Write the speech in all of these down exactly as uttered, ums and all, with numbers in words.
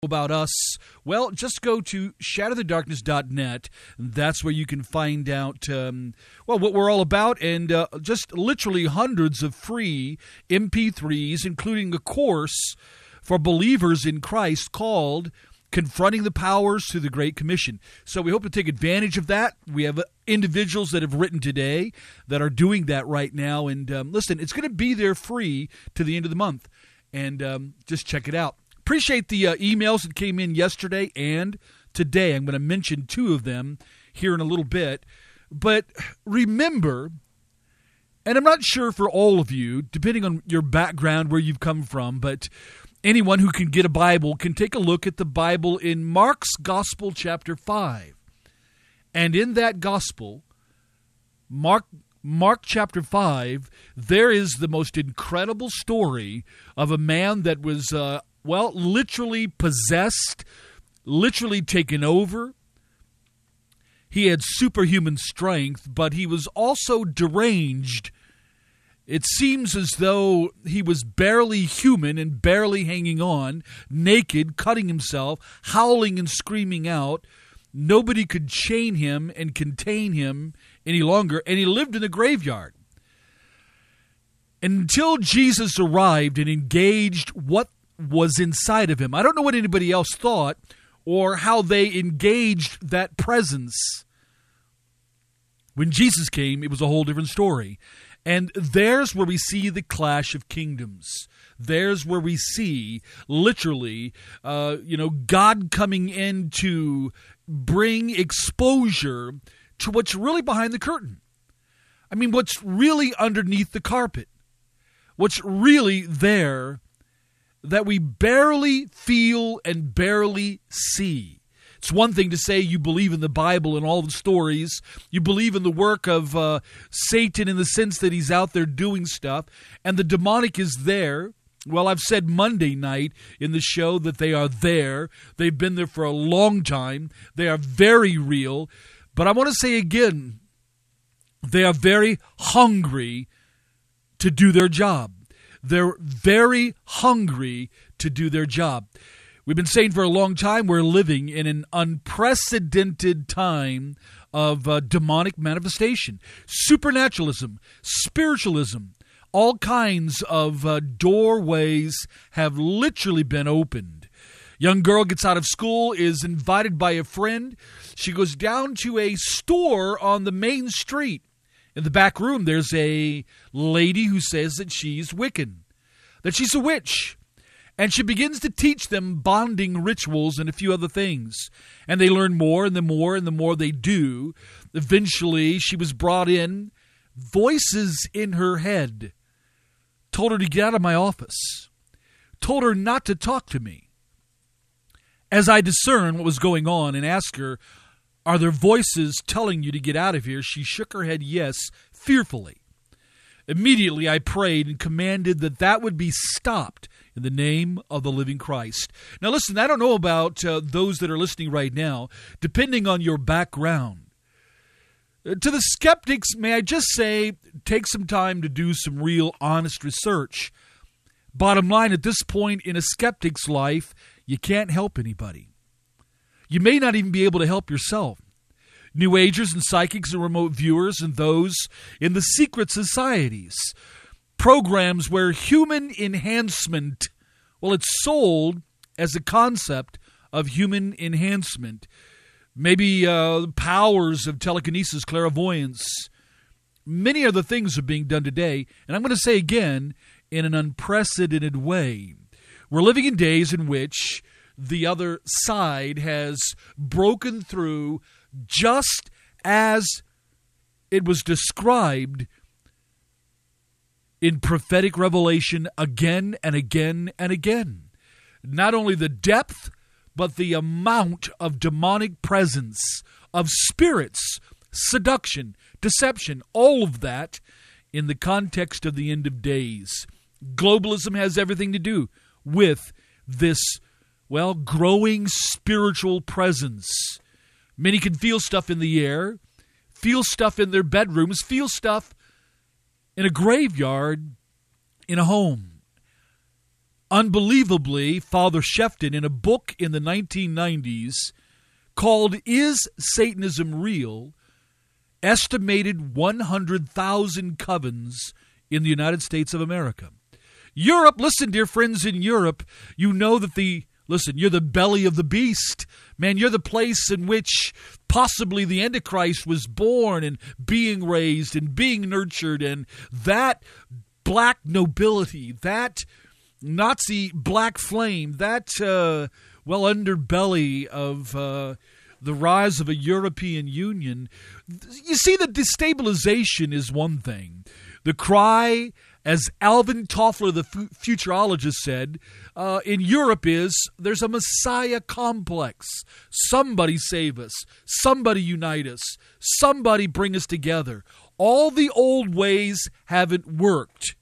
About us, well, just go to shatter the darkness dot net. That's where you can find out, um, well, what we're all about, and uh, just literally hundreds of free M P threes, including a course for believers in Christ called Confronting the Powers Through the Great Commission. So we hope to take advantage of that. We have individuals that have written today that are doing that right now. And um, listen, it's going to be there free to the end of the month. And um, just check it out. Appreciate the uh, emails that came in yesterday and today. I'm going to mention two of them here in a little bit. But remember, and I'm not sure for all of you, depending on your background, where you've come from, but anyone who can get a Bible can take a look at the Bible in Mark's Gospel, chapter five. And in that Gospel, Mark Mark chapter five, there is the most incredible story of a man that was, uh, well, literally possessed, literally taken over. He had superhuman strength, but he was also deranged. It seems as though he was barely human and barely hanging on, naked, cutting himself, howling and screaming out. Nobody could chain him and contain him any longer, and he lived in the graveyard. Until Jesus arrived and engaged what was inside of him. I don't know what anybody else thought or how they engaged that presence. When Jesus came, it was a whole different story. And there's where we see the clash of kingdoms. There's where we see, literally, uh, you know, God coming in to bring exposure to what's really behind the curtain. I mean, what's really underneath the carpet. What's really there that we barely feel and barely see. It's one thing to say you believe in the Bible and all the stories. You believe in the work of uh, Satan in the sense that he's out there doing stuff. And the demonic is there. Well, I've said Monday night in the show that they are there. They've been there for a long time. They are very real. But I want to say again, they are very hungry to do their job. They're very hungry to do their job. We've been saying for a long time we're living in an unprecedented time of uh, demonic manifestation, supernaturalism, spiritualism. All kinds of uh, doorways have literally been opened. Young girl gets out of school, is invited by a friend. She goes down to a store on the main street. In the back room, there's a lady who says that she's Wiccan, that she's a witch. And she begins to teach them bonding rituals and a few other things. And they learn more and the more and the more they do. Eventually, she was brought in. Voices in her head told her to get out of my office, told her not to talk to me. As I discerned what was going on and asked her, are there voices telling you to get out of here? She shook her head yes, fearfully. Immediately I prayed and commanded that that would be stopped in the name of the living Christ. Now listen, I don't know about uh, those that are listening right now, depending on your background. Uh, to the skeptics, may I just say, take some time to do some real honest research. Bottom line, at this point in a skeptic's life, you can't help anybody. You may not even be able to help yourself. New Agers and psychics and remote viewers and those in the secret societies. Programs where human enhancement, well, it's sold as a concept of human enhancement. Maybe uh, powers of telekinesis, clairvoyance. Many other things are being done today. And I'm going to say again, in an unprecedented way. We're living in days in which the other side has broken through just as it was described in prophetic revelation again and again and again. Not only the depth, but the amount of demonic presence, of spirits, seduction, deception, all of that in the context of the end of days. Globalism has everything to do with this, well, growing spiritual presence. Many can feel stuff in the air, feel stuff in their bedrooms, feel stuff in a graveyard, in a home. Unbelievably, Father Shefton, in a book in the nineteen nineties called Is Satanism Real?, estimated one hundred thousand covens in the United States of America. Europe, listen, dear friends in Europe, you know that the, listen, you're the belly of the beast. Man, you're the place in which possibly the Antichrist was born and being raised and being nurtured, and that black nobility, that Nazi black flame, that, uh, well, underbelly of uh, the rise of a European Union. You see, the destabilization is one thing. The cry, as Alvin Toffler, the fu- futurologist, said, uh, in Europe is, there's a Messiah complex. Somebody save us. Somebody unite us. Somebody bring us together. All the old ways haven't worked.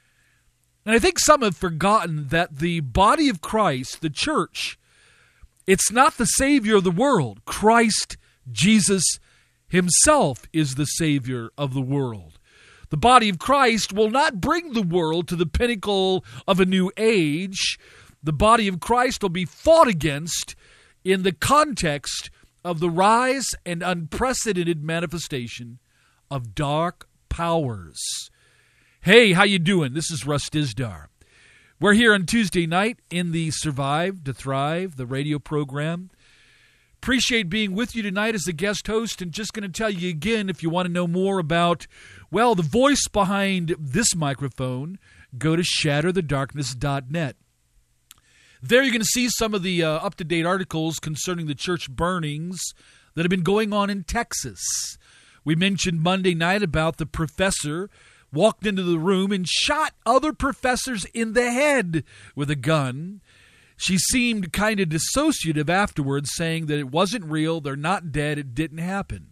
And I think some have forgotten that the body of Christ, the church, it's not the Savior of the world. Christ, Jesus himself, is the Savior of the world. The body of Christ will not bring the world to the pinnacle of a new age. The body of Christ will be fought against in the context of the rise and unprecedented manifestation of dark powers. Hey, how you doing? This is Russ Dizdar. We're here on Tuesday night in the Survive to Thrive, the radio program. Appreciate being with you tonight as a guest host, and just going to tell you again, if you want to know more about, well, the voice behind this microphone, go to shatter the darkness dot net. There you're going to see some of the uh, up-to-date articles concerning the church burnings that have been going on in Texas. We mentioned Monday night about the professor walked into the room and shot other professors in the head with a gun. She seemed kind of dissociative afterwards, saying that it wasn't real, they're not dead, it didn't happen.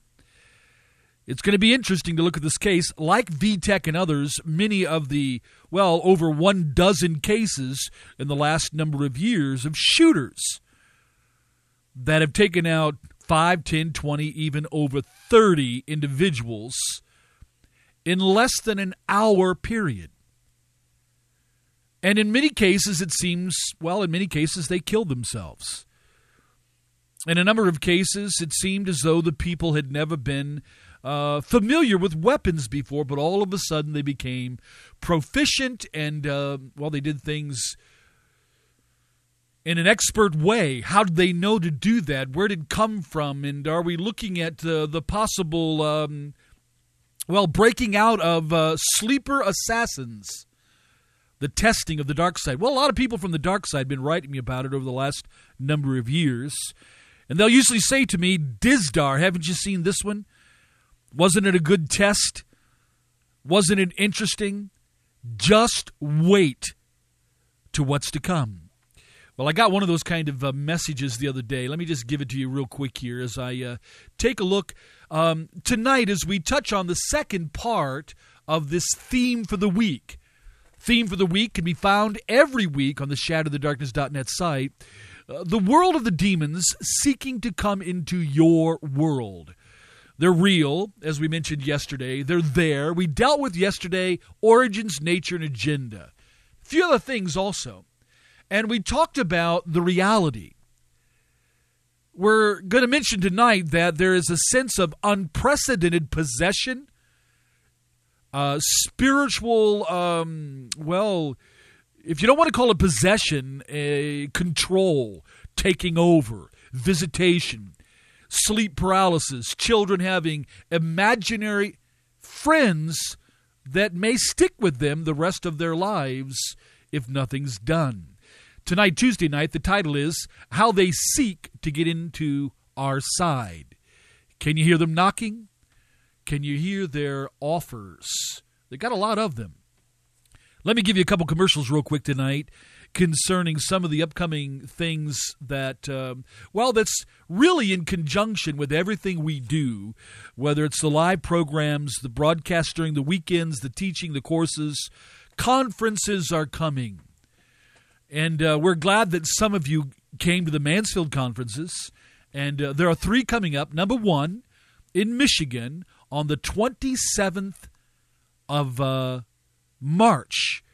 It's going to be interesting to look at this case. Like V TEC and others, many of the, well, over one dozen cases in the last number of years of shooters that have taken out five, ten, twenty, even over thirty individuals in less than an hour period. And in many cases, it seems, well, in many cases, they killed themselves. In a number of cases, it seemed as though the people had never been uh, familiar with weapons before, but all of a sudden they became proficient and, uh, well, they did things in an expert way. How did they know to do that? Where did it come from? And are we looking at uh, the possible, um, well, breaking out of uh, sleeper assassins? The testing of the dark side. Well, a lot of people from the dark side have been writing me about it over the last number of years. And they'll usually say to me, Dizdar, haven't you seen this one? Wasn't it a good test? Wasn't it interesting? Just wait to what's to come. Well, I got one of those kind of uh, messages the other day. Let me just give it to you real quick here as I uh, take a look um, tonight as we touch on the second part of this theme for the week. Theme for the week can be found every week on the shatter the darkness dot net site. Uh, the world of the demons seeking to come into your world. They're real, as we mentioned yesterday. They're there. We dealt with yesterday origins, nature, and agenda. A few other things also. And we talked about the reality. We're going to mention tonight that there is a sense of unprecedented possession. Uh, spiritual, um, well, if you don't want to call it possession, a control, taking over, visitation, sleep paralysis, children having imaginary friends that may stick with them the rest of their lives if nothing's done. Tonight, Tuesday night, the title is How They Seek to Get Into Our Side. Can you hear them knocking? Can you hear their offers? They got a lot of them. Let me give you a couple commercials real quick tonight concerning some of the upcoming things that, um, well, that's really in conjunction with everything we do, whether it's the live programs, the broadcast during the weekends, the teaching, the courses. Conferences are coming. And uh, we're glad that some of you came to the Mansfield conferences. And uh, there are three coming up. Number one, in Michigan, on the twenty-seventh of uh, March.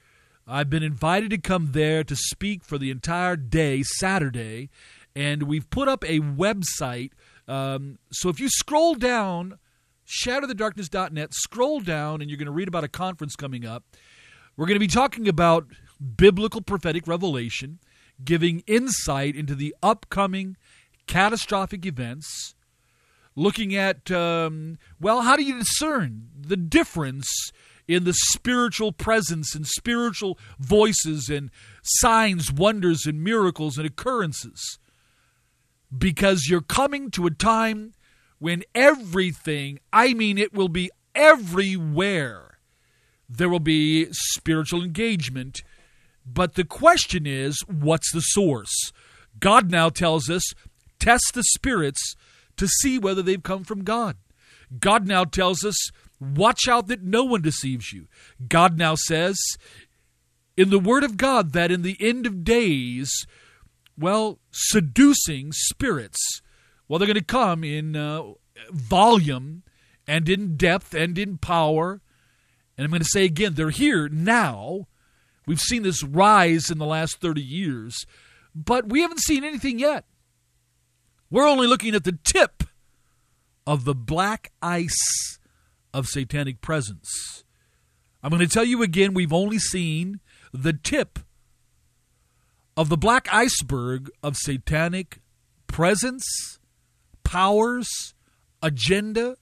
I've been invited to come there to speak for the entire day, Saturday, and we've put up a website. Um, so if you scroll down, shatter the darkness dot net, scroll down, and you're going to read about a conference coming up. We're going to be talking about biblical prophetic revelation, giving insight into the upcoming catastrophic events, looking at, um, well, how do you discern the difference in the spiritual presence and spiritual voices and signs, wonders, and miracles and occurrences? Because you're coming to a time when everything, I mean it will be everywhere, there will be spiritual engagement. But the question is, what's the source? God now tells us, test the spirits to see whether they've come from God. God now tells us, watch out that no one deceives you. God now says in the Word of God that in the end of days, well, seducing spirits, well, they're going to come in uh, volume and in depth and in power. And I'm going to say again, they're here now. We've seen this rise in the last thirty years, but we haven't seen anything yet. We're only looking at the tip of the black ice of satanic presence. I'm going to tell you again, we've only seen the tip of the black iceberg of satanic presence, powers, agenda.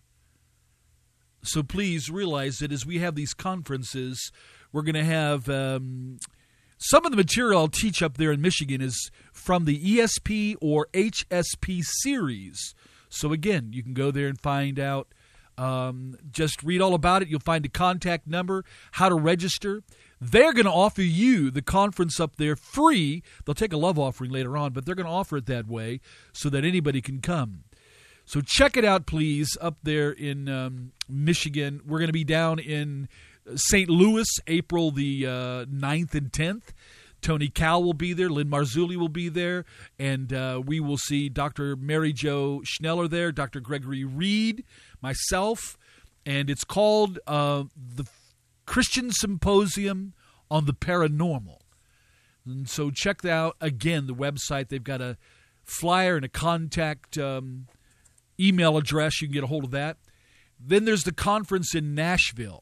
So please realize that as we have these conferences, we're going to have um, some of the material I'll teach up there in Michigan is from the E S P or H S P series. So again, you can go there and find out. Um, just read all about it. You'll find a contact number, how to register. They're going to offer you the conference up there free. They'll take a love offering later on, but they're going to offer it that way so that anybody can come. So check it out, please, up there in um, Michigan. We're going to be down in Saint Louis, April the uh, ninth and tenth. Tony Cowell will be there. Lynn Marzulli will be there. And uh, we will see Doctor Mary Jo Schneller there, Doctor Gregory Reed, myself. And it's called uh, the Christian Symposium on the Paranormal. And so check out, again, the website. They've got a flyer and a contact um, email address. You can get a hold of that. Then there's the conference in Nashville.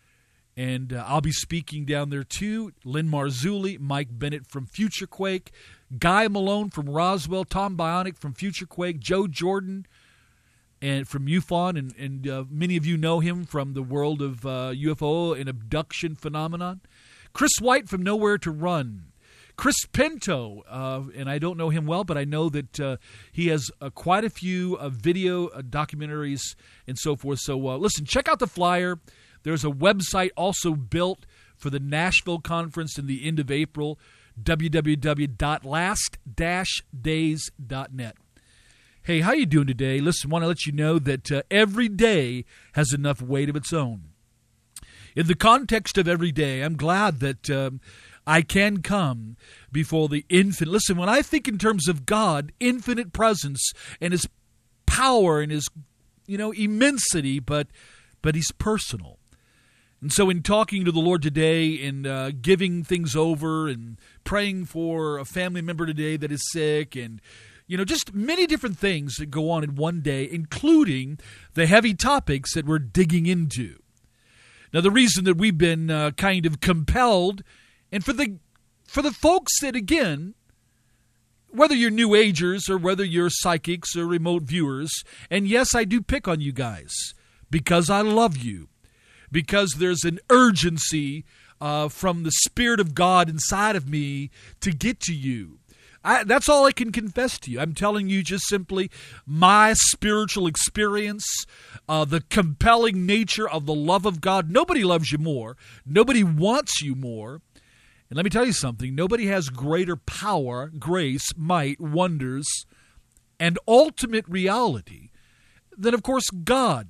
And uh, I'll be speaking down there too. Lynn Marzulli, Mike Bennett from FutureQuake, Guy Malone from Roswell, Tom Bionic from FutureQuake, Joe Jordan and from MUFON, and, and uh, many of you know him from the world of uh, U F O and abduction phenomenon. Chris White from Nowhere to Run. Chris Pinto, uh, and I don't know him well, but I know that uh, he has uh, quite a few uh, video uh, documentaries and so forth. So uh, listen, check out the flyer. There's a website also built for the Nashville conference in the end of April, w w w dot last dash days dot net. Hey, how you doing today? Listen, I want to let you know that uh, every day has enough weight of its own. In the context of every day, I'm glad that um, I can come before the infinite. Listen, when I think in terms of God, infinite presence and His power and His, you know, immensity, but but He's personal. And so in talking to the Lord today and uh, giving things over and praying for a family member today that is sick and, you know, just many different things that go on in one day, including the heavy topics that we're digging into. Now, the reason that we've been uh, kind of compelled, and for the for the folks that, again, whether you're New Agers or whether you're psychics or remote viewers, and yes, I do pick on you guys because I love you. Because there's an urgency uh, from the Spirit of God inside of me to get to you. I, that's all I can confess to you. I'm telling you just simply my spiritual experience, uh, the compelling nature of the love of God. Nobody loves you more. Nobody wants you more. And let me tell you something. Nobody has greater power, grace, might, wonders, and ultimate reality than, of course, God.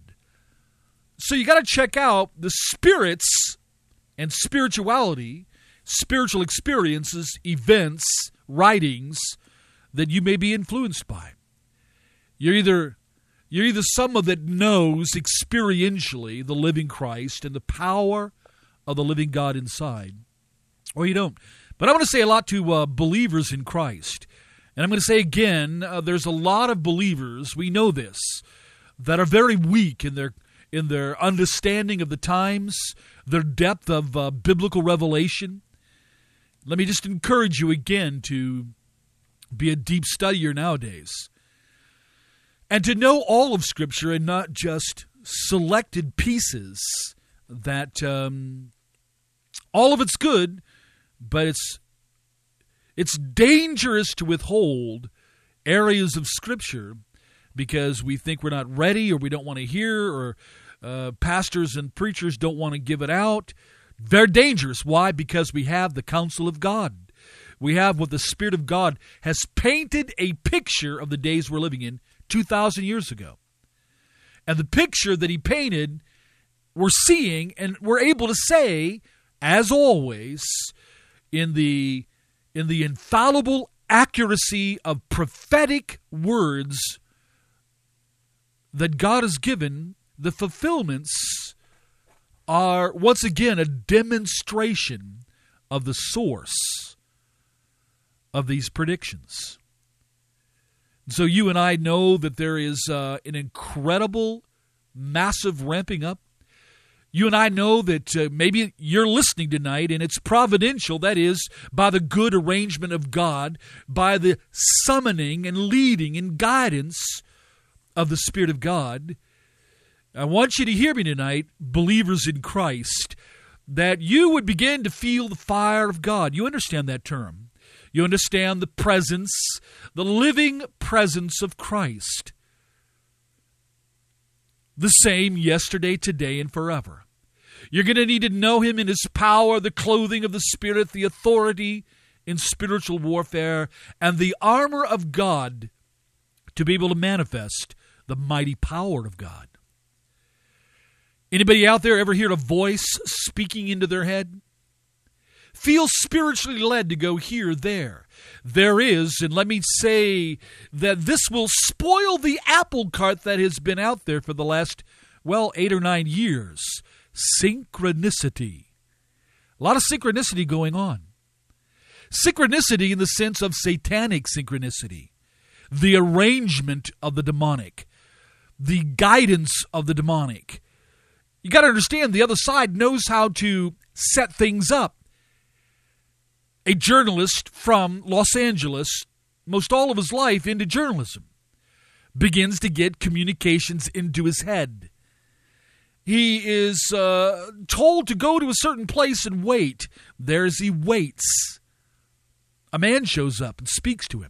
So you got to check out the spirits and spirituality, spiritual experiences, events, writings that you may be influenced by. You're either you're either someone that knows experientially the living Christ and the power of the living God inside, Or you don't. But I want to say a lot to uh, believers in Christ. And I'm going to say again, uh, there's a lot of believers, we know this, that are very weak in their in their understanding of the times, their depth of uh, biblical revelation. Let me just encourage you again to be a deep studier nowadays. And to know all of Scripture and not just selected pieces that um, all of it's good, but it's it's dangerous to withhold areas of Scripture because we think we're not ready or we don't want to hear or uh, pastors and preachers don't want to give it out. They're dangerous. Why? Because we have the counsel of God. We have what the Spirit of God has painted a picture of the days we're living in two thousand years ago. And the picture that he painted, we're seeing and we're able to say, as always, in the in the infallible accuracy of prophetic words that God has given, the fulfillments are once again a demonstration of the source of these predictions. So you and I know that there is uh, an incredible, massive ramping up. You and I know that uh, maybe you're listening tonight and it's providential, that is, by the good arrangement of God, by the summoning and leading and guidance of the Spirit of God. I want you to hear me tonight, believers in Christ, that you would begin to feel the fire of God. You understand that term. You understand the presence, the living presence of Christ. The same yesterday, today, and forever. You're going to need to know him in his power, the clothing of the Spirit, the authority in spiritual warfare, and the armor of God to be able to manifest the mighty power of God. Anybody out there ever hear a voice speaking into their head? Feel spiritually led to go here, there. There is, and let me say that this will spoil the apple cart that has been out there for the last, well, eight or nine years. Synchronicity. A lot of synchronicity going on. Synchronicity in the sense of satanic synchronicity. The arrangement of the demonic. The guidance of the demonic. You got to understand, the other side knows how to set things up. A journalist from Los Angeles, most all of his life into journalism, begins to get communications into his head. He is uh, told to go to a certain place and wait. There's he waits. A man shows up and speaks to him.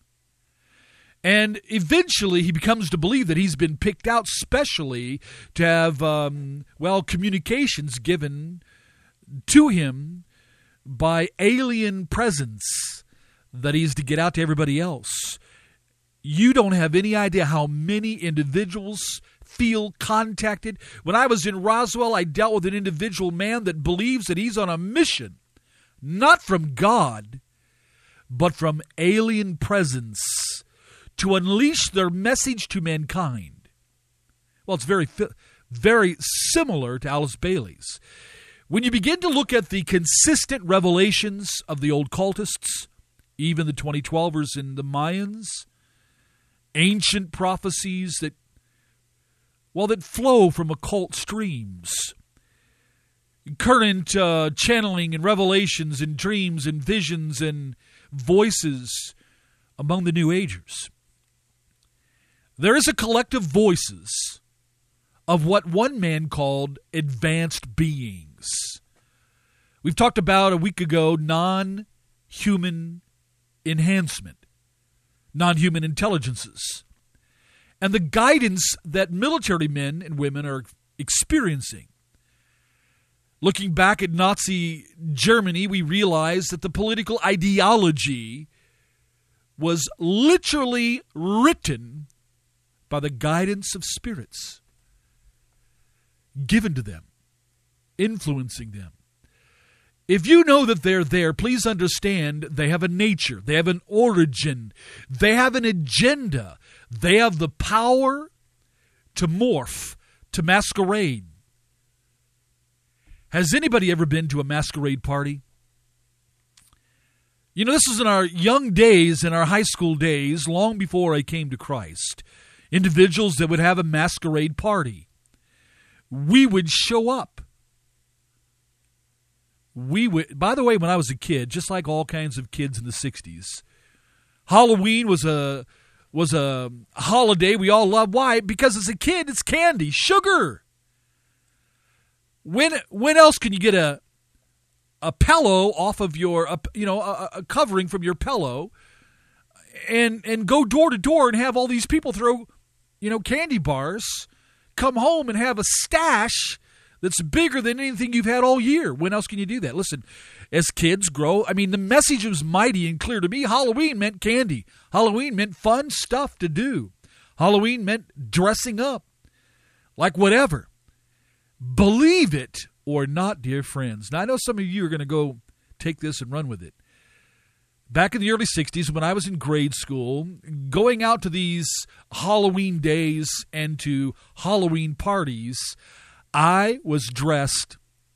And eventually he becomes to believe that he's been picked out specially to have, um, well, communications given to him by alien presence that he's to get out to everybody else. You don't have any idea how many individuals feel contacted. When I was in Roswell, I dealt with an individual man that believes that he's on a mission, not from God, but from alien presence to unleash their message to mankind. Well, it's very, very similar to Alice Bailey's. When you begin to look at the consistent revelations of the old cultists, even the twenty twelvers and the Mayans, ancient prophecies that, well, that flow from occult streams, current uh, channeling and revelations and dreams and visions and voices among the New Agers. There is a collective voices of what one man called advanced beings. We've talked about a week ago non-human enhancement, non-human intelligences, and the guidance that military men and women are experiencing. Looking back at Nazi Germany, we realize that the political ideology was literally written by the guidance of spirits given to them, influencing them. If you know that they're there, please understand they have a nature, they have an origin, they have an agenda, they have the power to morph, to masquerade. Has anybody ever been to a masquerade party? You know, this was in our young days, in our high school days, long before I came to Christ. Individuals that would have a masquerade party. We would show up. We would, by the way, when I was a kid, just like all kinds of kids in the sixties, Halloween was a was a holiday we all loved. Why? Because as a kid, it's candy, sugar. When when else can you get a a pillow off of your, a, you know, a, a covering from your pillow, and and go door to door and have all these people throw, you know, candy bars, come home and have a stash that's bigger than anything you've had all year. When else can you do that? Listen, as kids grow, I mean, the message was mighty and clear to me. Halloween meant candy. Halloween meant fun stuff to do. Halloween meant dressing up like whatever. Believe it or not, dear friends. Now, I know some of you are going to go take this and run with it. Back in the early sixties, when I was in grade school, going out to these Halloween days and to Halloween parties, I was dressed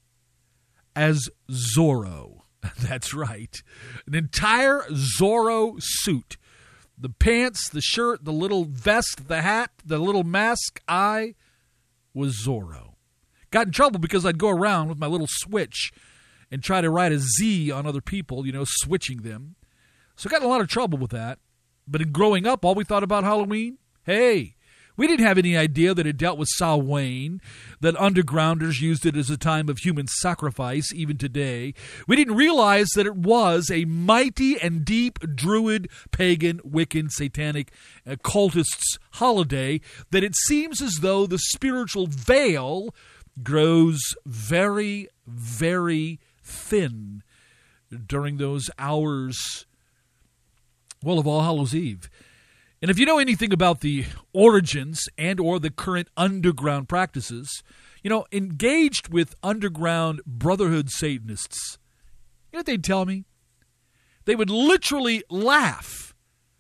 as Zorro. That's right. An entire Zorro suit. The pants, the shirt, the little vest, the hat, the little mask. I was Zorro. Got in trouble because I'd go around with my little switch and try to write a Z on other people, you know, switching them. So I got in a lot of trouble with that. But in growing up, all we thought about Halloween, hey, we didn't have any idea that it dealt with Samhain, that undergrounders used it as a time of human sacrifice even today. We didn't realize that it was a mighty and deep druid, pagan, Wiccan, satanic, uh, cultists' holiday, that it seems as though the spiritual veil grows very, very thin during those hours, well, of All Hallows Eve. And if you know anything about the origins and or the current underground practices, you know, engaged with underground brotherhood Satanists, you know what they'd tell me? They would literally laugh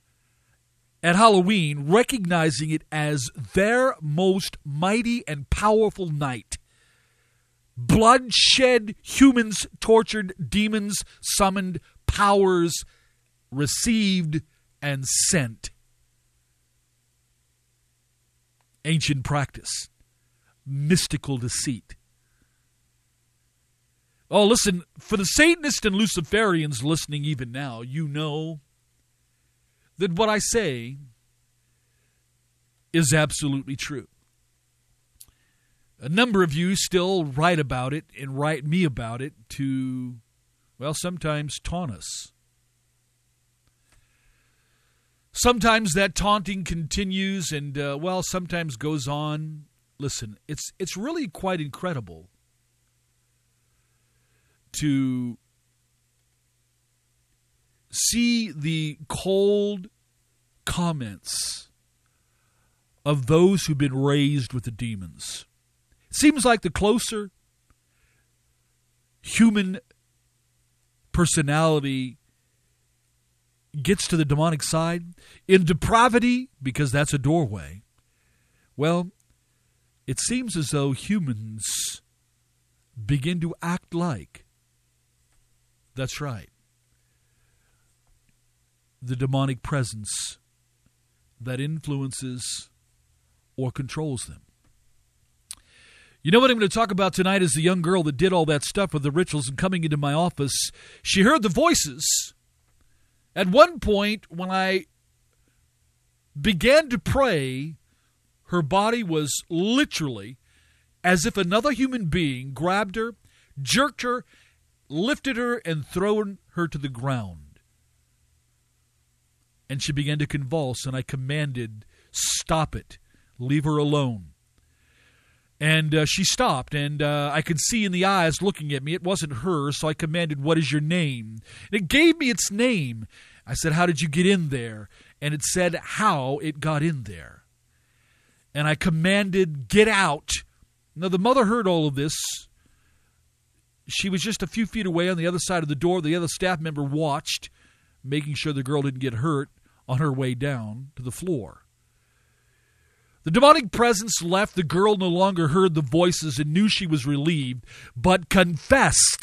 at Halloween, recognizing it as their most mighty and powerful night. Bloodshed, humans tortured, demons summoned, powers received and sent. Ancient practice, mystical deceit. Oh, listen, for the Satanists and Luciferians listening even now, you know that what I say is absolutely true. A number of you still write about it and write me about it to, well, sometimes taunt us. Sometimes that taunting continues and, uh, well, sometimes goes on. Listen, it's it's really quite incredible to see the cold comments of those who've been raised with the demons. It seems like the closer human personality gets to the demonic side, in depravity, because that's a doorway, well, it seems as though humans begin to act like, that's right, the demonic presence that influences or controls them. You know what I'm going to talk about tonight is the young girl that did all that stuff with the rituals, and coming into my office, she heard the voices. At one point, when I began to pray, her body was literally as if another human being grabbed her, jerked her, lifted her, and thrown her to the ground. And she began to convulse, and I commanded, stop it, leave her alone. And uh, she stopped, and uh, I could see in the eyes looking at me, it wasn't her, so I commanded, what is your name? And it gave me its name. I said, how did you get in there? And it said how it got in there. And I commanded, get out. Now, the mother heard all of this. She was just a few feet away on the other side of the door. The other staff member watched, making sure the girl didn't get hurt on her way down to the floor. The demonic presence left. The girl no longer heard the voices and knew she was relieved, but confessed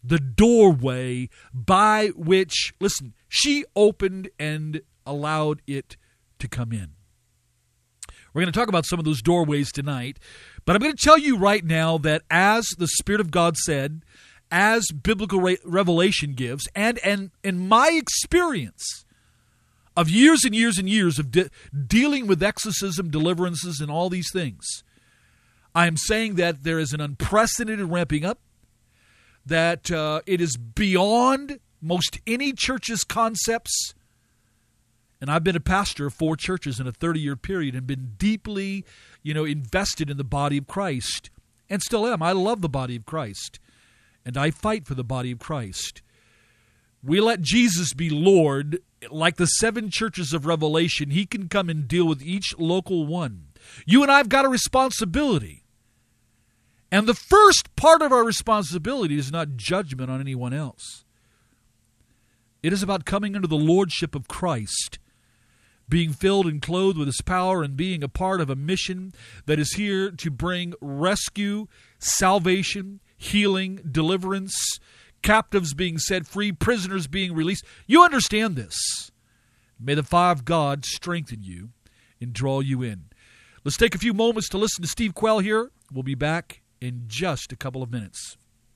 the doorway by which, listen, she opened and allowed it to come in. We're going to talk about some of those doorways tonight, but I'm going to tell you right now that as the Spirit of God said, as biblical re- revelation gives, and, and in my experience of years and years and years of de- dealing with exorcism, deliverances, and all these things, I am saying that there is an unprecedented ramping up, that uh, it is beyond most any church's concepts. And I've been a pastor of four churches in a thirty-year period and been deeply, you know, invested in the body of Christ, and still am. I love the body of Christ, and I fight for the body of Christ. We let Jesus be Lord. Like the seven churches of Revelation, he can come and deal with each local one. You and I have got a responsibility. And the first part of our responsibility is not judgment on anyone else. It is about coming under the lordship of Christ, being filled and clothed with his power, and being a part of a mission that is here to bring rescue, salvation, healing, deliverance, captives being set free, prisoners being released. You understand this. May the fire of God strengthen you and draw you in. Let's take a few moments to listen to Steve Quayle here. We'll be back in just a couple of minutes.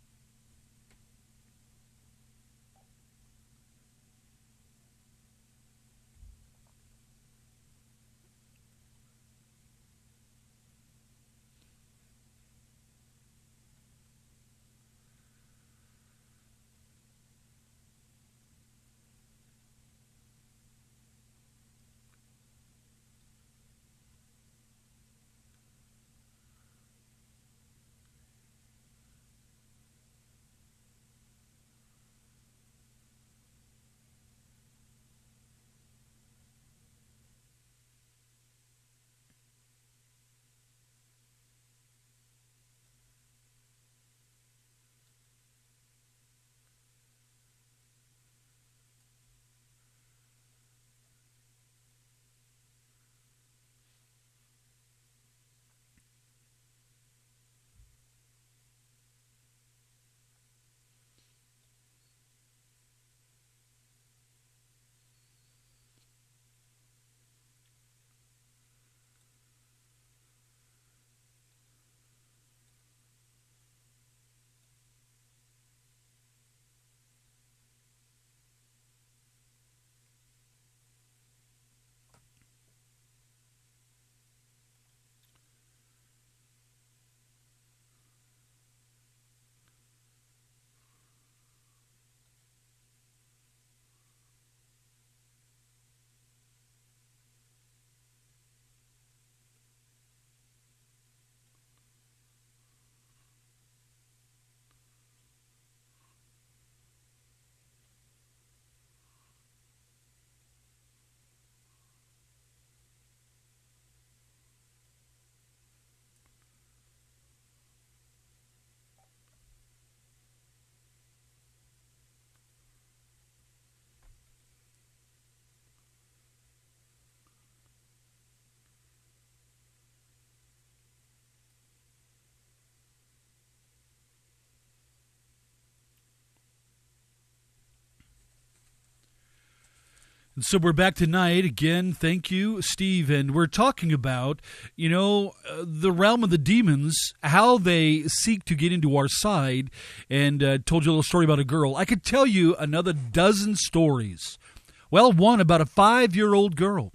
And so we're back tonight. Again, thank you, Steve. And we're talking about, you know, uh, the realm of the demons, how they seek to get into our side. And uh, told you a little story about a girl. I could tell you another dozen stories. Well, one about a five-year-old girl.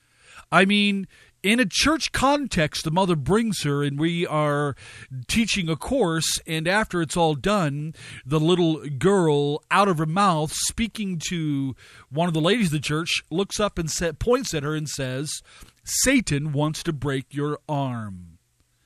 I mean, in a church context, the mother brings her, and we are teaching a course, and after it's all done, the little girl, out of her mouth, speaking to one of the ladies of the church, looks up and sa- points at her and says, "Satan wants to break your arm."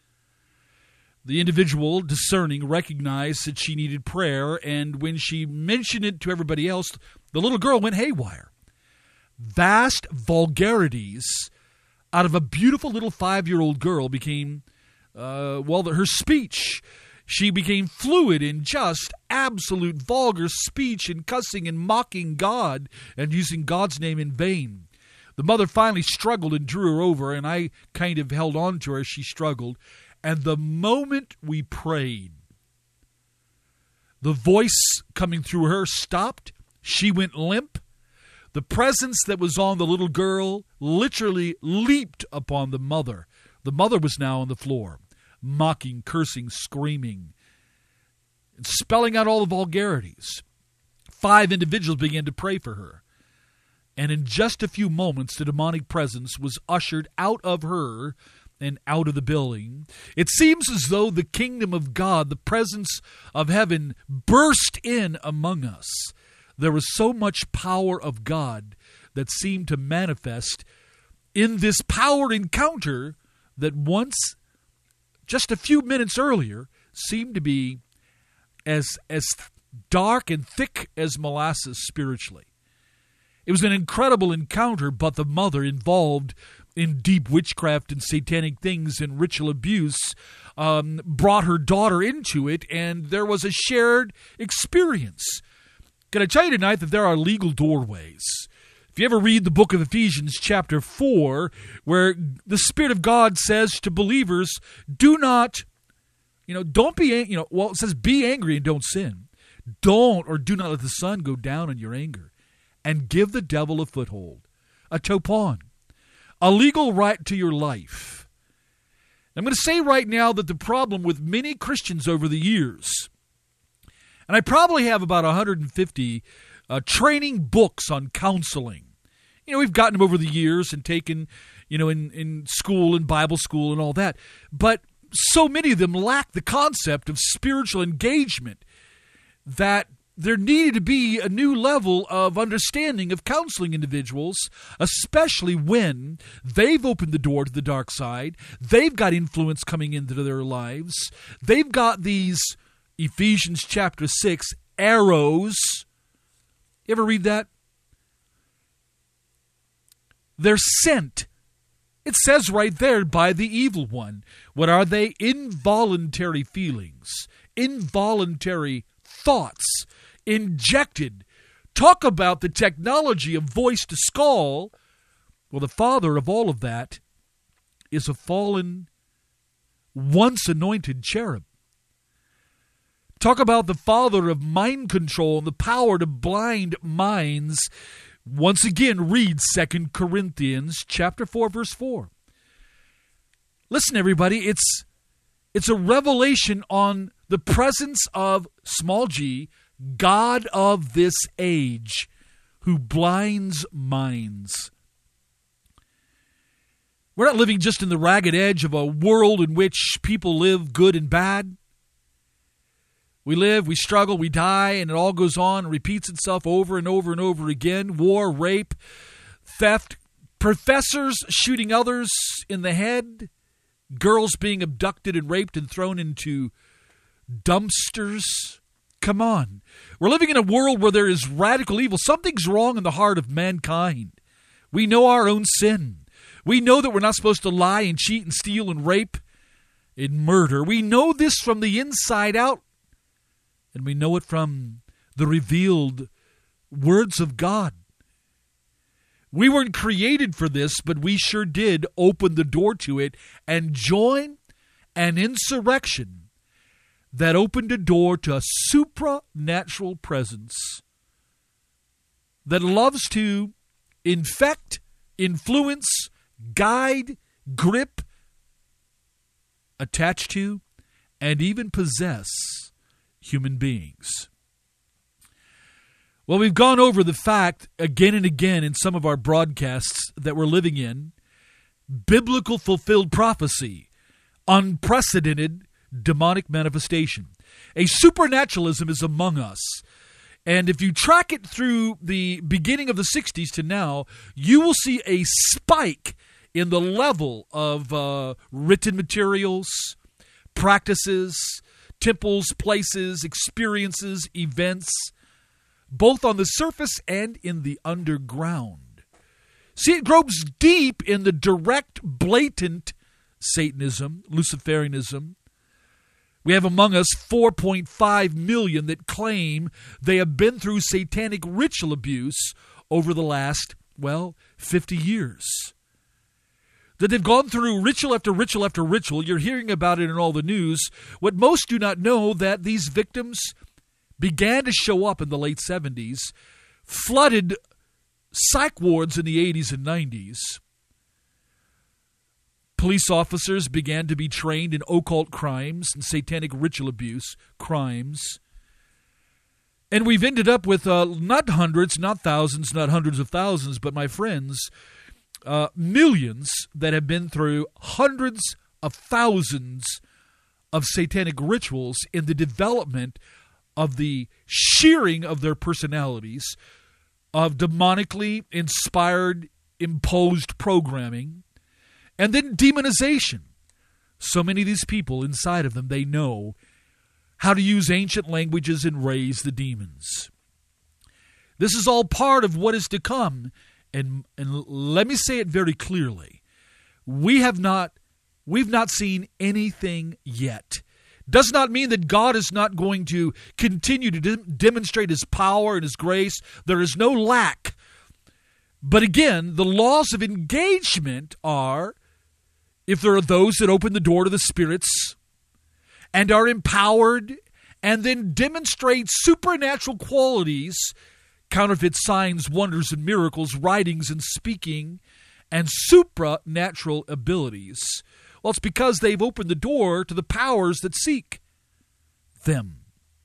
The individual, discerning, recognized that she needed prayer, and when she mentioned it to everybody else, the little girl went haywire. Vast vulgarities out of a beautiful little five-year-old girl became, uh, well, her speech. She became fluid in just absolute vulgar speech and cussing and mocking God and using God's name in vain. The mother finally struggled and drew her over, and I kind of held on to her as she struggled. And the moment we prayed, The voice coming through her stopped. She went limp. The presence that was on the little girl literally leaped upon the mother. The mother was now on the floor, mocking, cursing, screaming, and spelling out all the vulgarities. Five individuals began to pray for her. And in just a few moments, the demonic presence was ushered out of her and out of the building. It seems as though the kingdom of God, the presence of heaven, burst in among us. There was so much power of God that seemed to manifest in this power encounter that once, just a few minutes earlier, seemed to be as, as dark and thick as molasses spiritually. It was an incredible encounter, but the mother, involved in deep witchcraft and satanic things and ritual abuse, um, brought her daughter into it, and there was a shared experience. Can I tell you tonight that there are legal doorways? If you ever read the book of Ephesians chapter four, where the Spirit of God says to believers, do not, you know, don't be, you know, well, it says be angry and don't sin. Don't or do not let the sun go down in your anger, and give the devil a foothold, a topon, a legal right to your life. I'm going to say right now that the problem with many Christians over the years, and I probably have about one hundred fifty uh, training books on counseling. You know, we've gotten them over the years and taken, you know, in, in school and Bible school and all that. But so many of them lack the concept of spiritual engagement, that there needed to be a new level of understanding of counseling individuals, especially when they've opened the door to the dark side. They've got influence coming into their lives. They've got these Ephesians chapter six arrows. You ever read that? They're sent. It says right there, by the evil one. What are they? Involuntary feelings, involuntary thoughts, injected. Talk about the technology of voice to skull. Well, the father of all of that is a fallen, once anointed cherub. Talk about the father of mind control and the power to blind minds. Once again, read Second Corinthians chapter four, verse four. Listen, everybody, it's it's a revelation on the presence of, small g, God of this age, who blinds minds. We're not living just in the ragged edge of a world in which people live good and bad. We live, we struggle, we die, and it all goes on and repeats itself over and over and over again. War, rape, theft, professors shooting others in the head, girls being abducted and raped and thrown into dumpsters. Come on. We're living in a world where there is radical evil. Something's wrong in the heart of mankind. We know our own sin. We know that we're not supposed to lie and cheat and steal and rape and murder. We know this from the inside out. And we know it from the revealed words of God. We weren't created for this, but we sure did open the door to it and join an insurrection that opened a door to a supernatural presence that loves to infect, influence, guide, grip, attach to, and even possess human beings. Well, we've gone over the fact again and again in some of our broadcasts that we're living in biblical fulfilled prophecy, unprecedented demonic manifestation. A supernaturalism is among us. And if you track it through the beginning of the sixties to now, you will see a spike in the level of uh, written materials, practices, temples, places, experiences, events, both on the surface and in the underground. See, it gropes deep in the direct, blatant Satanism, Luciferianism. We have among us four point five million that claim they have been through satanic ritual abuse over the last, well, fifty years. That they've gone through ritual after ritual after ritual. You're hearing about it in all the news. What most do not know, that these victims began to show up in the late seventies, flooded psych wards in the eighties and nineties. Police officers began to be trained in occult crimes and satanic ritual abuse crimes. And we've ended up with uh, not hundreds, not thousands, not hundreds of thousands, but my friends, uh, millions that have been through hundreds of thousands of satanic rituals in the development of the shearing of their personalities, of demonically inspired, imposed programming, and then demonization. So many of these people inside of them, they know how to use ancient languages and raise the demons. This is all part of what is to come. And, and let me say it very clearly. We have not, we've not seen anything yet. Does not mean that God is not going to continue to de- demonstrate His power and His grace. There is no lack. But again, the laws of engagement are, if there are those that open the door to the spirits and are empowered and then demonstrate supernatural qualities, counterfeit signs, wonders, and miracles, writings and speaking, and supranatural abilities. Well, it's because they've opened the door to the powers that seek them.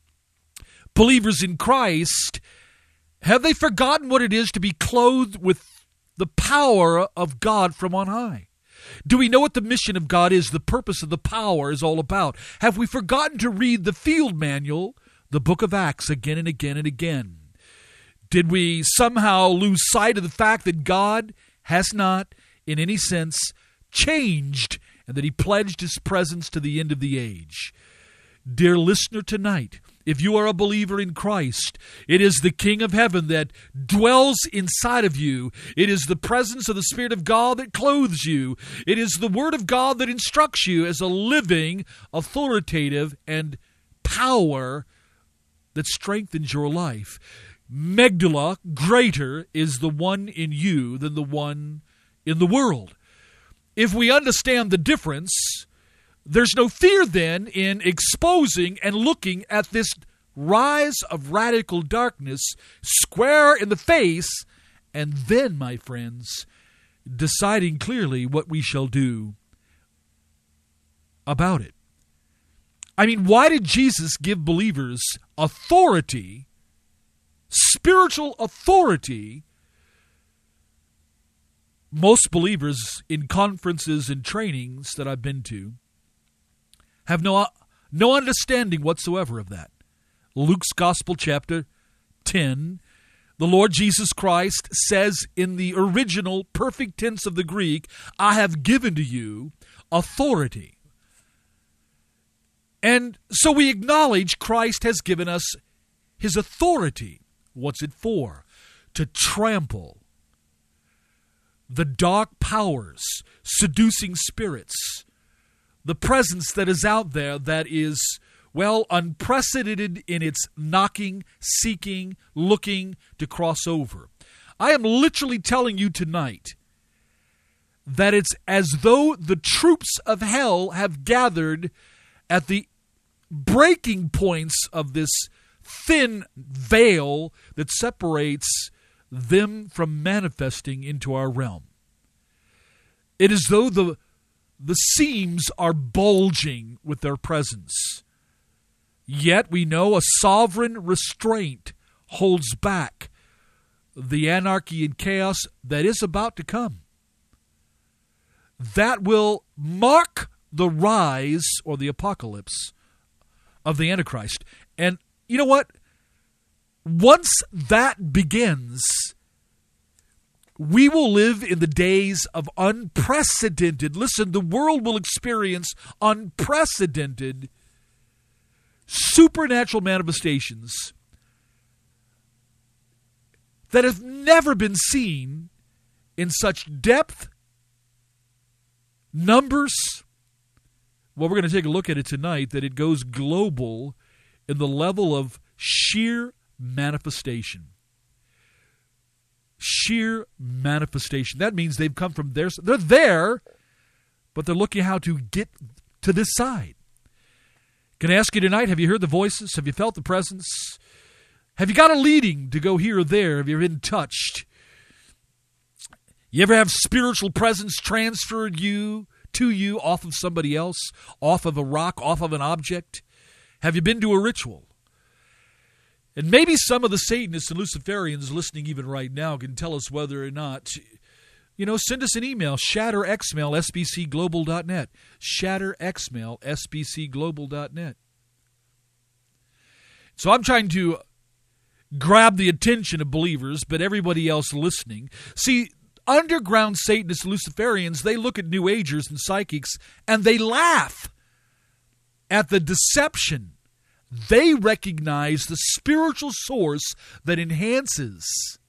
Believers in Christ, have they forgotten what it is to be clothed with the power of God from on high? Do we know what the mission of God is, the purpose of the power is all about? Have we forgotten to read the field manual, the book of Acts, again and again and again? Did we somehow lose sight of the fact that God has not, in any sense, changed, and that He pledged His presence to the end of the age? Dear listener, tonight, if you are a believer in Christ, it is the King of Heaven that dwells inside of you. It is the presence of the Spirit of God that clothes you. It is the Word of God that instructs you as a living, authoritative, and power that strengthens your life. Magdala, greater is the one in you than the one in the world. If we understand the difference, there's no fear then in exposing and looking at this rise of radical darkness square in the face, and then, my friends, deciding clearly what we shall do about it. I mean, why did Jesus give believers authority, spiritual authority? Most believers in conferences and trainings that I've been to have no, no understanding whatsoever of that. Luke's Gospel, chapter ten, the Lord Jesus Christ says in the original perfect tense of the Greek, I have given to you authority. And so we acknowledge Christ has given us His authority. What's it for? To trample the dark powers, seducing spirits, the presence that is out there that is, well, unprecedented in its knocking, seeking, looking to cross over. I am literally telling you tonight that it's as though the troops of hell have gathered at the breaking points of this thin veil that separates them from manifesting into our realm. It is though the The seams are bulging with their presence. Yet we know a sovereign restraint holds back the anarchy and chaos that is about to come. That will mark the rise or the apocalypse of the Antichrist. And you know what? Once that begins, we will live in the days of unprecedented, listen, the world will experience unprecedented supernatural manifestations that have never been seen in such depth, numbers. Well, we're going to take a look at it tonight, that it goes global in the level of sheer manifestation. Sheer manifestation. That means they've come from there. They're there, but they're looking how to get to this side. Can I ask you tonight, have you heard the voices? Have you felt the presence? Have you got a leading to go here or there? Have you been touched? You ever have spiritual presence transferred you to you off of somebody else, off of a rock, off of an object? Have you been to a ritual? And maybe some of the Satanists and Luciferians listening even right now can tell us whether or not, you know, send us an email, shatterxmail, s b c global dot net, shatterxmail, s b c global dot net. So I'm trying to grab the attention of believers, but everybody else listening. See, underground Satanists, Luciferians, they look at New Agers and psychics, and they laugh at the deception. They recognize the spiritual source that enhances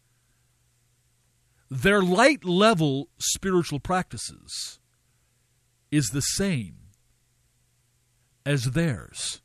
their light-level spiritual practices is the same as theirs.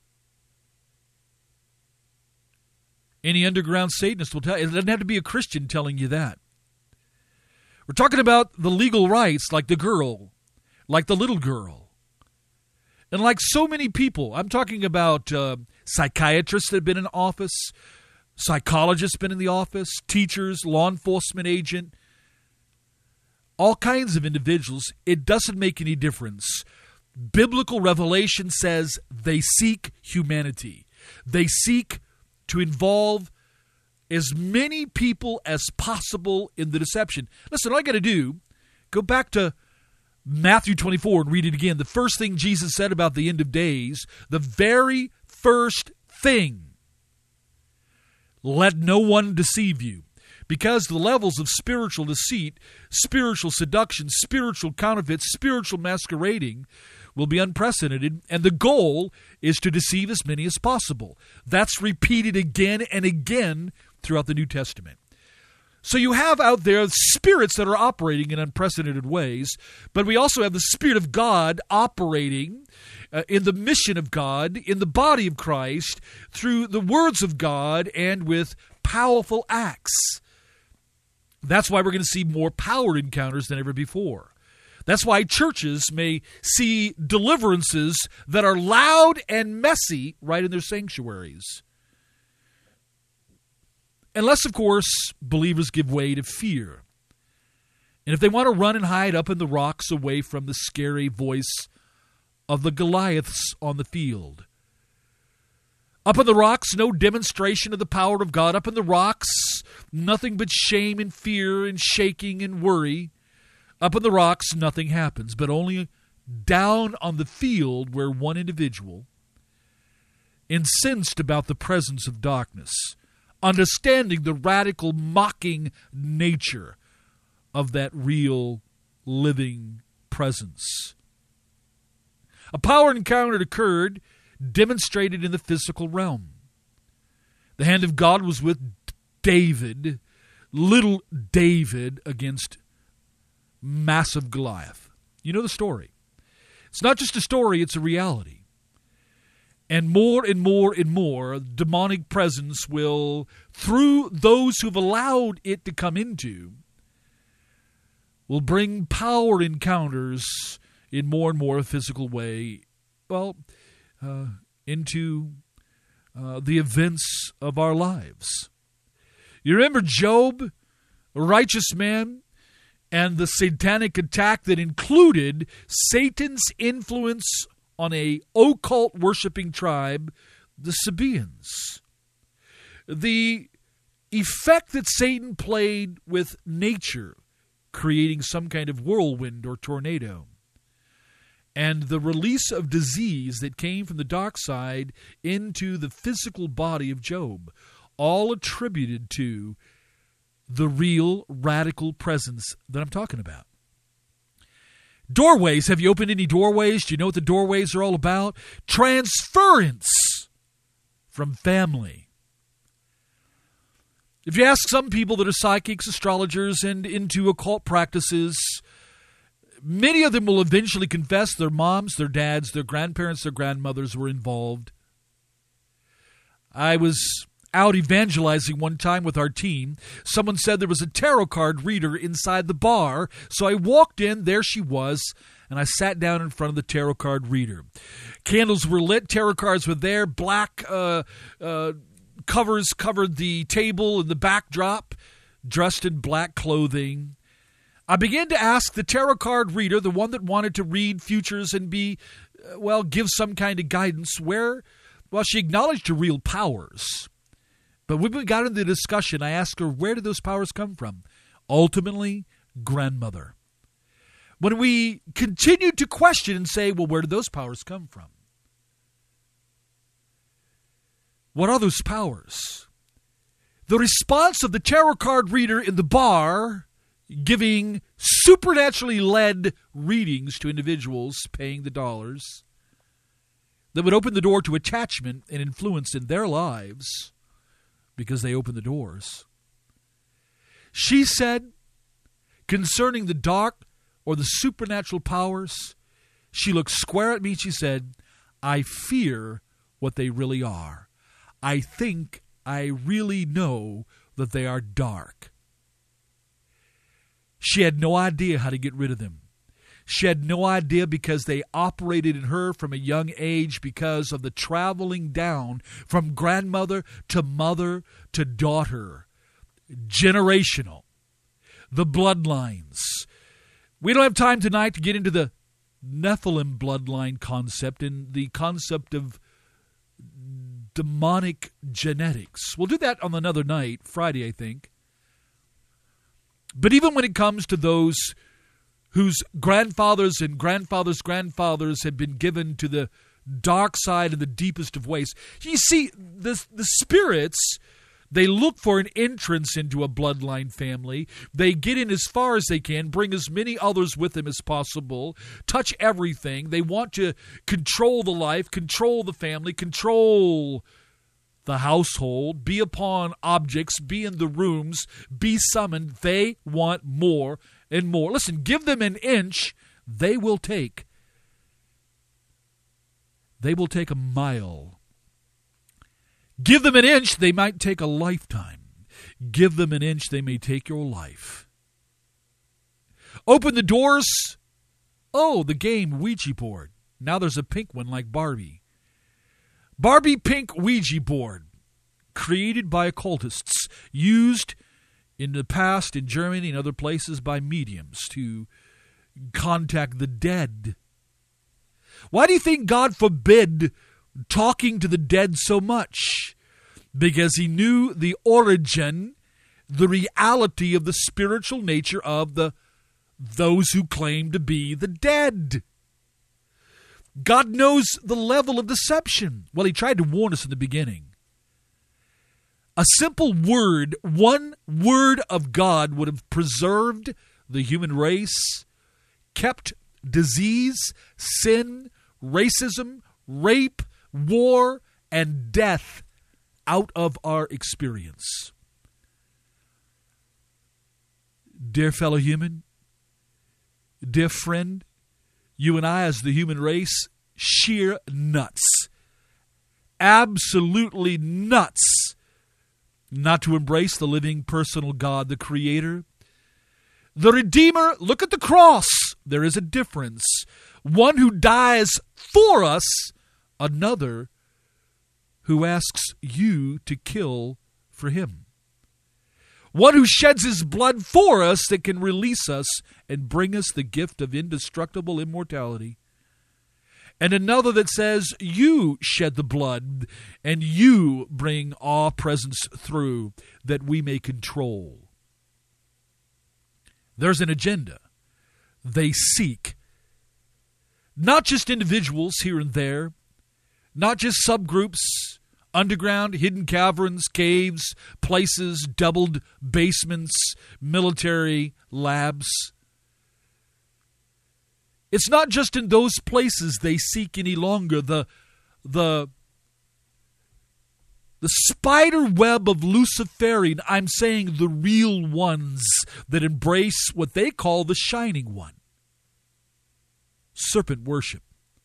Any underground Satanist will tell you. It doesn't have to be a Christian telling you that. We're talking about the legal rights, like the girl, like the little girl. And like so many people, I'm talking about uh, psychiatrists that have been in office, psychologists been in the office, teachers, law enforcement agent, all kinds of individuals. It doesn't make any difference. Biblical revelation says they seek humanity. They seek to involve as many people as possible in the deception. Listen, all I got to do, go back to Matthew twenty-four and read it again. The first thing Jesus said about the end of days, the very first thing, let no one deceive you. Because the levels of spiritual deceit, spiritual seduction, spiritual counterfeit, spiritual masquerading will be unprecedented, and the goal is to deceive as many as possible. That's repeated again and again throughout the New Testament. So you have out there spirits that are operating in unprecedented ways, but we also have the Spirit of God operating uh, in the mission of God, in the body of Christ, through the words of God and with powerful acts. That's why we're going to see more power encounters than ever before. That's why churches may see deliverances that are loud and messy right in their sanctuaries. Unless, of course, believers give way to fear. And if they want to run and hide up in the rocks away from the scary voice of the Goliaths on the field. Up in the rocks, no demonstration of the power of God. Up in the rocks, nothing but shame and fear and shaking and worry. Up in the rocks, nothing happens, but only down on the field where one individual, incensed about the presence of darkness, understanding the radical, mocking nature of that real, living presence. A power encounter occurred, demonstrated in the physical realm. The hand of God was with David, little David, against massive Goliath. You know the story. It's not just a story, it's a reality. And more and more and more, demonic presence will, through those who've allowed it to come into, will bring power encounters in more and more physical way, well, uh, into uh, the events of our lives. You remember Job, a righteous man, and the satanic attack that included Satan's influence on a occult worshiping tribe, the Sabaeans. The effect that Satan played with nature, creating some kind of whirlwind or tornado, and the release of disease that came from the dark side into the physical body of Job, all attributed to the real radical presence that I'm talking about. Doorways. Have you opened any doorways? Do you know what the doorways are all about? Transference from family. If you ask some people that are psychics, astrologers, and into occult practices, many of them will eventually confess their moms, their dads, their grandparents, their grandmothers were involved. I was out evangelizing one time with our team. Someone said there was a tarot card reader inside the bar, so I walked in, there she was, and I sat down in front of the tarot card reader. Candles were lit, tarot cards were there, black uh, uh, covers covered the table and the backdrop, dressed in black clothing. I began to ask the tarot card reader, the one that wanted to read futures and be, uh, well, give some kind of guidance, where, well, she acknowledged her real powers. But when we got into the discussion, I asked her, where did those powers come from? Ultimately, grandmother. When we continued to question and say, well, where did those powers come from? What are those powers? The response of the tarot card reader in the bar, giving supernaturally led readings to individuals paying the dollars, that would open the door to attachment and influence in their lives because they opened the doors. She said, concerning the dark or the supernatural powers, she looked square at me and she said, I fear what they really are. I think I really know that they are dark. She had no idea how to get rid of them. She had no idea because they operated in her from a young age because of the traveling down from grandmother to mother to daughter. Generational. The bloodlines. We don't have time tonight to get into the Nephilim bloodline concept and the concept of demonic genetics. We'll do that on another night, Friday, I think. But even when it comes to those whose grandfathers and grandfathers' grandfathers had been given to the dark side in the deepest of ways, you see, the, the spirits, they look for an entrance into a bloodline family. They get in as far as they can, bring as many others with them as possible, touch everything. They want to control the life, control the family, control the household, be upon objects, be in the rooms, be summoned. They want more and more. Listen, give them an inch, they will take. They will take a mile. Give them an inch, they might take a lifetime. Give them an inch, they may take your life. Open the doors. Oh, the game Ouija board. Now there's a pink one like Barbie. Barbie pink Ouija board, created by occultists, used in the past in Germany and other places by mediums to contact the dead. Why do you think God forbid talking to the dead so much? Because he knew the origin, the reality of the spiritual nature of the those who claim to be the dead. God knows the level of deception. Well, he tried to warn us in the beginning. A simple word, one word of God would have preserved the human race, kept disease, sin, racism, rape, war, and death out of our experience. Dear fellow human, dear friend, you and I as the human race, sheer nuts. Absolutely nuts not to embrace the living personal God, the Creator. The Redeemer, look at the cross. There is a difference. One who dies for us, another who asks you to kill for him. One who sheds his blood for us that can release us and bring us the gift of indestructible immortality. And another that says, you shed the blood and you bring our presence through that we may control. There's an agenda. They seek not just individuals here and there, not just subgroups, underground, hidden caverns, caves, places, doubled basements, military labs. It's not just in those places they seek any longer. The, the, the spider web of Luciferian, I'm saying the real ones that embrace what they call the shining one. Serpent worship.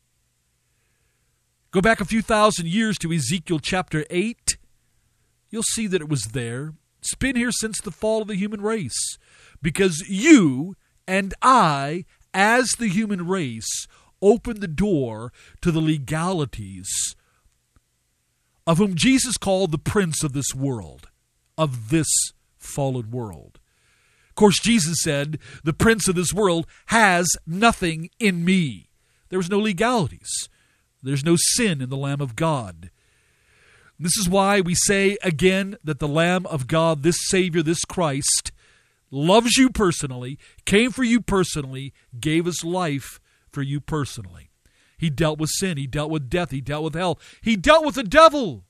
Go back a few thousand years to Ezekiel chapter eight. You'll see that it was there. It's been here since the fall of the human race. Because you and I, as the human race, opened the door to the legalities of whom Jesus called the prince of this world, of this fallen world. Of course, Jesus said, the prince of this world has nothing in me. There was no legalities. There's no sin in the Lamb of God. This is why we say again that the Lamb of God, this Savior, this Christ, loves you personally, came for you personally, gave his life for you personally. He dealt with sin. He dealt with death. He dealt with hell. He dealt with the devil.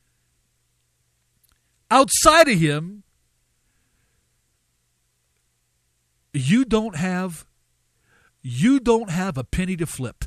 Outside of him, you don't have, you don't have a penny to flip.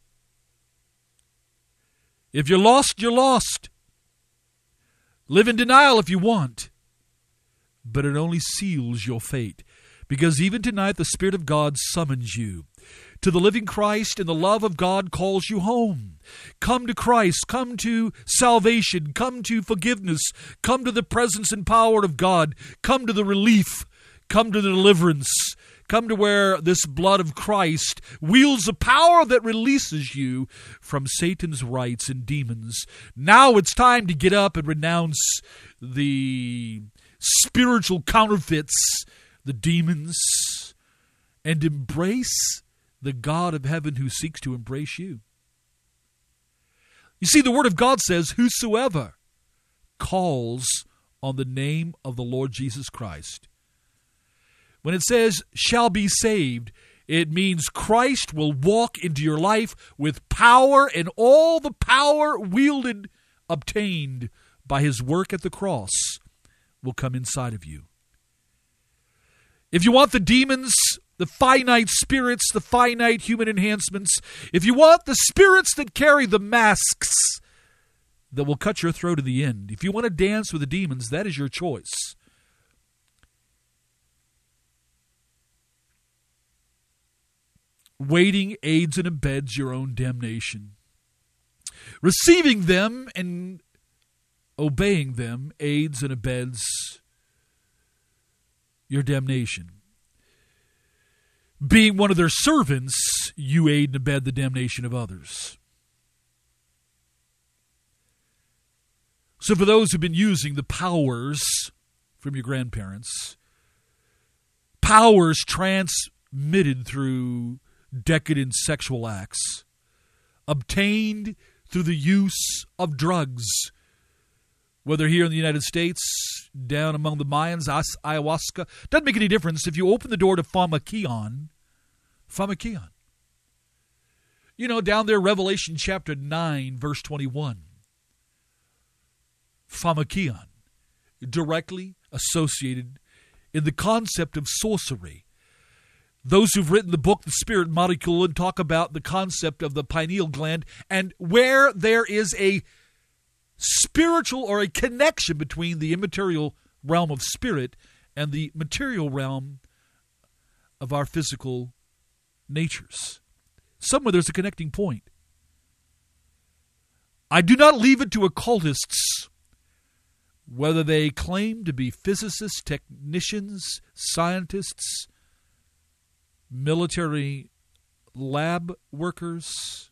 If you're lost, you're lost. Live in denial if you want, but it only seals your fate. Because even tonight, the Spirit of God summons you to the living Christ, and the love of God calls you home. Come to Christ. Come to salvation. Come to forgiveness. Come to the presence and power of God. Come to the relief. Come to the deliverance. Come to where this blood of Christ wields a power that releases you from Satan's rights and demons. Now it's time to get up and renounce the spiritual counterfeits, the demons, and embrace the God of heaven who seeks to embrace you. You see, the Word of God says, whosoever calls on the name of the Lord Jesus Christ. When it says, shall be saved, it means Christ will walk into your life with power, and all the power wielded, obtained by his work at the cross will come inside of you. If you want the demons, the finite spirits, the finite human enhancements, if you want the spirits that carry the masks that will cut your throat to the end, if you want to dance with the demons, that is your choice. Waiting aids and embeds your own damnation. Receiving them and obeying them aids and embeds your damnation. Being one of their servants, you aid and abet the damnation of others. So for those who've been using the powers from your grandparents, powers transmitted through decadent sexual acts, obtained through the use of drugs, whether here in the United States, down among the Mayans, ayahuasca, doesn't make any difference if you open the door to pharmakion, pharmakion. You know, down there, Revelation chapter nine, verse twenty-one, pharmakion, directly associated in the concept of sorcery. Those who've written the book, The Spirit Molecule, and talk about the concept of the pineal gland, and where there is a spiritual or a connection between the immaterial realm of spirit and the material realm of our physical natures. Somewhere there's a connecting point. I do not leave it to occultists, whether they claim to be physicists, technicians, scientists, military lab workers.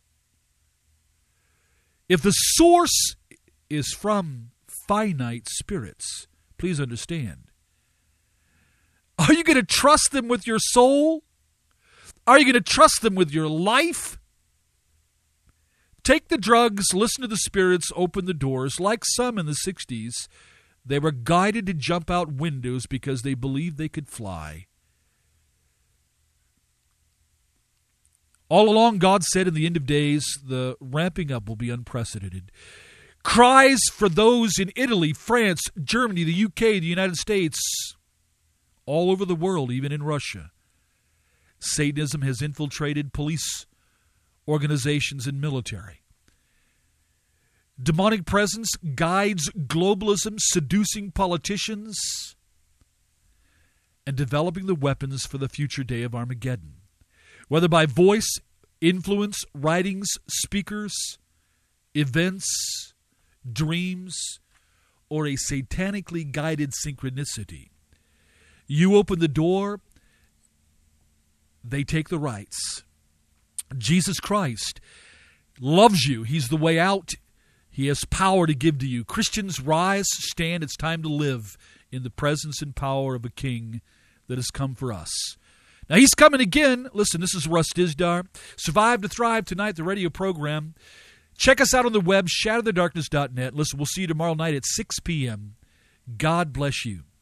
If the source is from finite spirits, please understand, are you going to trust them with your soul? Are you going to trust them with your life? Take the drugs, listen to the spirits, open the doors. Like some in the sixties, they were guided to jump out windows because they believed they could fly. All along, God said in the end of days, the ramping up will be unprecedented. Cries for those in Italy, France, Germany, the U K, the United States, all over the world, even in Russia. Satanism has infiltrated police organizations and military. Demonic presence guides globalism, seducing politicians, and developing the weapons for the future day of Armageddon. Whether by voice, influence, writings, speakers, events, dreams, or a satanically guided synchronicity. You open the door, they take the rights. Jesus Christ loves you. He's the way out. He has power to give to you. Christians, rise, stand. It's time to live in the presence and power of a King that has come for us. Now, he's coming again. Listen, this is Russ Dizdar. Survive to Thrive tonight, the radio program. Check us out on the web, shatter the darkness dot net. Listen, we'll see you tomorrow night at six p.m. God bless you.